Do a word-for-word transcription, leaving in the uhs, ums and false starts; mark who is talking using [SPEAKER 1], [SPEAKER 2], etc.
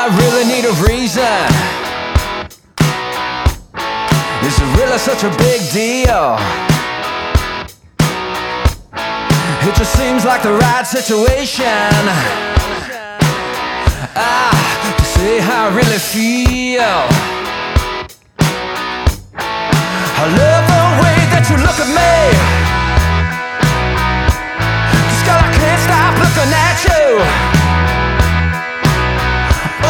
[SPEAKER 1] I really need a reason. Is it really such a big deal? It just seems like the right situation. Ah, to say how I really feel. I love the way that you look at me.